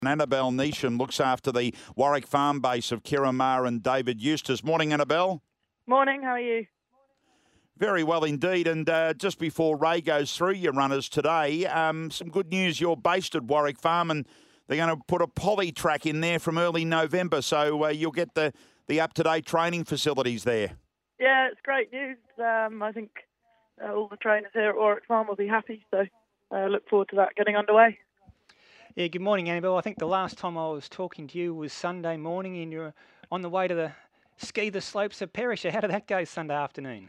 Annabelle Neesham looks after the Warwick farm base of Kieran Maher and David Eustace. Morning, Annabelle. Morning, how are you? Very well indeed. And just before Ray goes through your runners today, some good news. You're based at Warwick Farm and they're going to put a poly track in there from early November. So you'll get the up-to-date training facilities there. Yeah, it's great news. I think all the trainers here at Warwick Farm will be happy. So look forward to that getting underway. Yeah, good morning, Annabelle. I think the last time I was talking to you was Sunday morning and you're on the way to the slopes of Perisher. How did that go Sunday afternoon?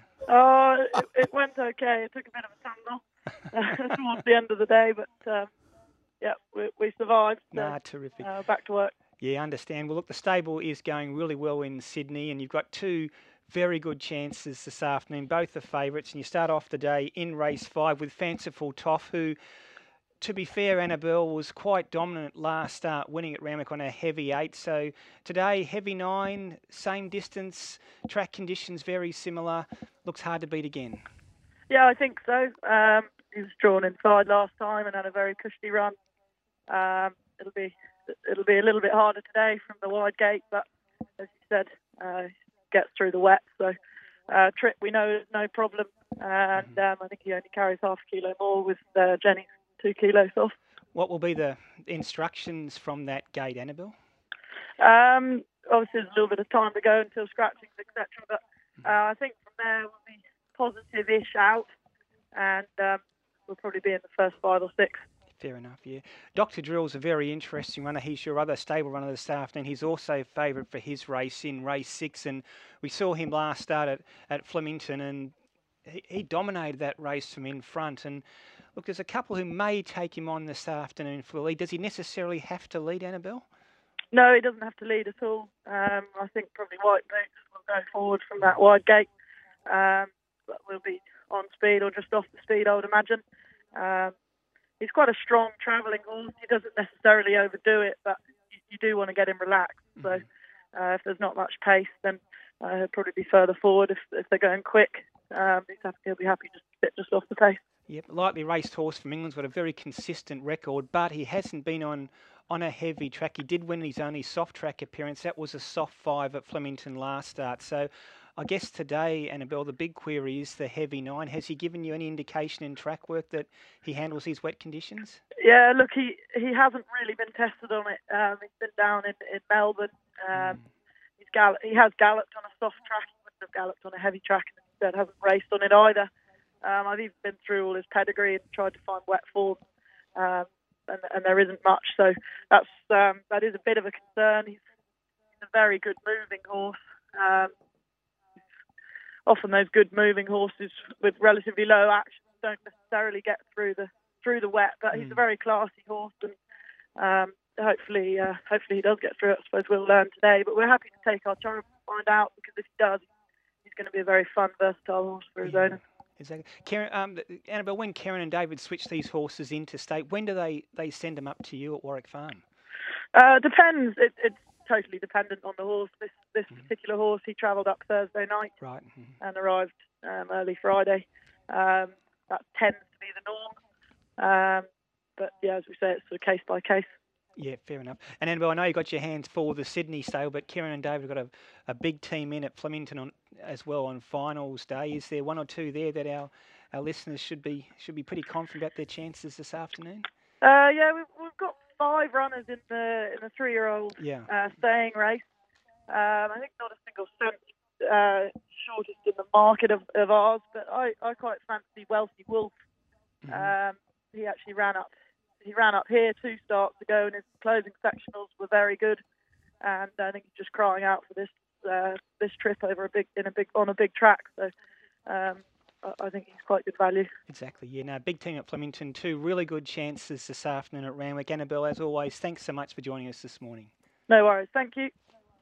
It went okay. It took a bit of a tumble towards the end of the day, but yeah, we survived. So, Terrific. Back to work. Yeah, I understand. Well, look, the stable is going really well in Sydney and you've got two very good chances this afternoon. Both are favourites and you start off the day in race 5 with Fanciful Toff, who, to be fair, Annabelle, was quite dominant last start, winning at Randwick on a heavy 8. So today, heavy 9, same distance, track conditions very similar. Looks hard to beat again. Yeah, I think so. He was drawn inside last time and had a very cushy run. It'll be a little bit harder today from the wide gate, but as you said, gets through the wet. So Trip, we know, is no problem, and I think he only carries half a kilo more with Jenny's 2 kilos off. What will be the instructions from that gate, Annabelle? Obviously, there's a little bit of time to go until scratchings, etc. But I think from there we'll be positive-ish out, and we'll probably be in the first 5 or 6. Fair enough, yeah. Dr. Drill's a very interesting runner. He's your other stable runner this afternoon. He's also favourite for his race in race 6, and we saw him last start at Flemington, and he dominated that race from in front. And look, there's a couple who may take him on this afternoon for the lead. Does he necessarily have to lead, Annabelle? No, he doesn't have to lead at all. I think probably White Boots will go forward from that wide gate. But we'll be on speed or just off the speed, I would imagine. He's quite a strong travelling horse. He doesn't necessarily overdo it, but you do want to get him relaxed. So if there's not much pace, then he'll probably be further forward. If they're going quick, he'll be happy just a bit just off the pace. Yep, lightly raced horse from England's got a very consistent record, but he hasn't been on a heavy track. He did win his only soft track appearance. That was a soft 5 at Flemington last start. So I guess today, Annabelle, the big query is the heavy 9. Has he given you any indication in track work that he handles these wet conditions? Yeah, look, he hasn't really been tested on it. He's been down in Melbourne. He has galloped on a soft track. He wouldn't have galloped on a heavy track and instead hasn't raced on it either. I've even been through all his pedigree and tried to find wet form, and there isn't much. So that is a bit of a concern. He's a very good moving horse. Often those good moving horses with relatively low action don't necessarily get through the wet, but he's a very classy horse, and hopefully he does get through it. I suppose we'll learn today, but we're happy to take our time to find out, because if he does, he's going to be a very fun, versatile horse for his owner. Exactly. Karen, Annabelle, when Karen and David switch these horses into state, when do they send them up to you at Warwick Farm? Depends. It's totally dependent on the horse. This particular horse, he travelled up Thursday night and arrived early Friday. That tends to be the norm. But yeah, as we say, it's sort of case by case. Yeah, fair enough. And Annabelle, I know you got your hands full with the Sydney stable, but Kieran and David have got a big team in at Flemington as well on finals day. Is there one or two there that our listeners should be pretty confident about their chances this afternoon? Yeah, we've got 5 runners in the 3-year-old staying race. I think not a single cent shortest in the market of ours, but I quite fancy Wealthy Wolf. He actually ran up here 2 starts ago, and his closing sectionals were very good. And I think he's just crying out for this trip on a big track. So I think he's quite good value. Exactly. Yeah. No, big team at Flemington. 2 really good chances this afternoon at Randwick. Annabelle, as always, thanks so much for joining us this morning. No worries. Thank you.